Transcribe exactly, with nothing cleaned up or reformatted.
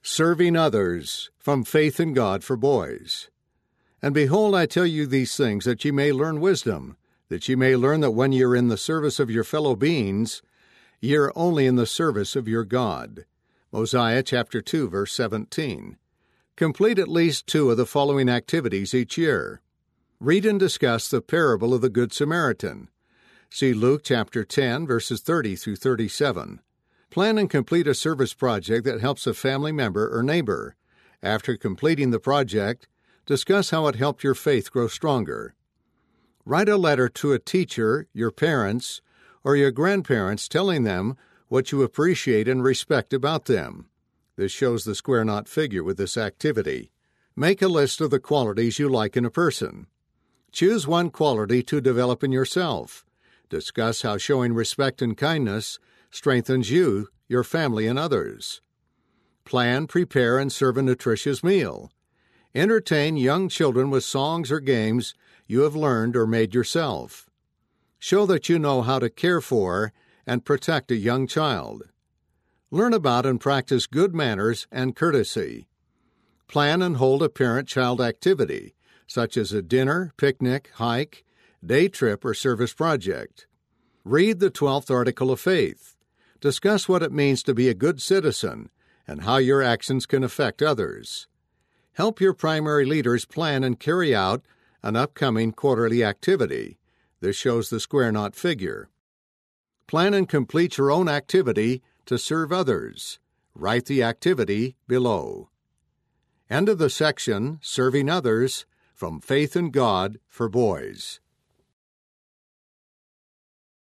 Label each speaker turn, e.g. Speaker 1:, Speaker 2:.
Speaker 1: Serving others, from Faith in God for Boys. And behold, I tell you these things, that ye may learn wisdom, that ye may learn that when ye are in the service of your fellow beings, ye are only in the service of your God. Mosiah chapter two, verse seventeen. Complete at least two of the following activities each year. Read and discuss the parable of the Good Samaritan. See Luke chapter ten, verses thirty through thirty-seven. Plan and complete a service project that helps a family member or neighbor. After completing the project, discuss how it helped your faith grow stronger. Write a letter to a teacher, your parents, or your grandparents telling them what you appreciate and respect about them. This shows the square knot figure with this activity. Make a list of the qualities you like in a person. Choose one quality to develop in yourself. Discuss how showing respect and kindness strengthens you, your family, and others. Plan, prepare, and serve a nutritious meal. Entertain young children with songs or games you have learned or made yourself. Show that you know how to care for and protect a young child. Learn about and practice good manners and courtesy. Plan and hold a parent-child activity, such as a dinner, picnic, hike, day trip, or service project. Read the twelfth Article of Faith. Discuss what it means to be a good citizen and how your actions can affect others. Help your primary leaders plan and carry out an upcoming quarterly activity. This shows the square knot figure. Plan and complete your own activity to serve others. Write the activity below. End of the section, Serving Others, from Faith in God for Boys.